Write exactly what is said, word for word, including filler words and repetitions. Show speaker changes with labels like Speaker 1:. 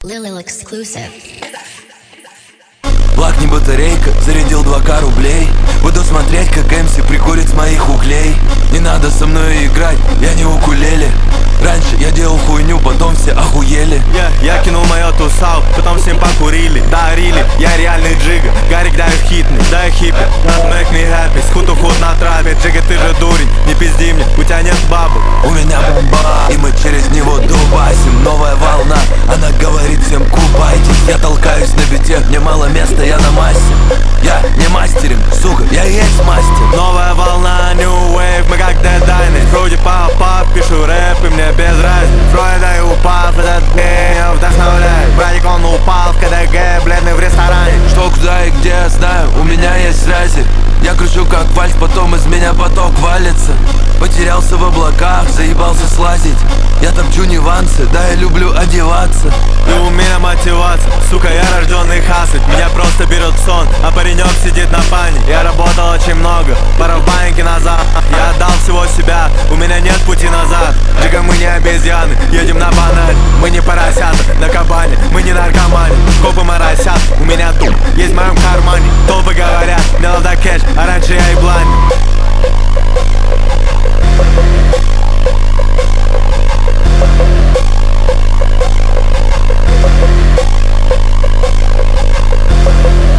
Speaker 1: Lil Exclusive.
Speaker 2: Лакни батарейка, зарядил два ка рублей. Буду смотреть, как МС прикурит с моих углей. Не надо со мной играть, я не укулеле. Раньше я делал хуйню, потом все охуели.
Speaker 3: yeah, Я кинул мою тусал, потом всем покурили. Дарили, я реальный джига. Гарик давит хитный, да я хиппи. Make me happy, схуд уход на траве. Джига, ты же дурень, не пизди мне, у тебя нет бабы.
Speaker 2: У меня бомба, и мы через него дубасим. Новая волна, она говорит всем купайтесь. Я толкаюсь на бите, мне мало места, я на массе. Я не мастеринг, сука, я и есть мастер.
Speaker 3: Новая волна, new wave, мы как Dead Dynasty. Вроде пап-пап, пишу рэп, и мне без разницы. Фройда и упав, этот меня вдохновляет. Братик, он упал в КДГ, бледный в ресторане.
Speaker 2: Что, куда и где, знаю, у меня есть связи. Я кручу как вальс, потом из меня поток валится. Потерялся в облаках, заебался слазить. Я топчу нюансы, да я люблю одеваться.
Speaker 3: И у меня мотивация, сука, я рожденный хаслить. Меня просто берет сон, а паренек сидит на пане. Я работал очень много, пара в банке назад. Я отдал всего себя, у меня нет пути назад. Джига, мы не обезьяны, едем на баналь. Мы не поросята,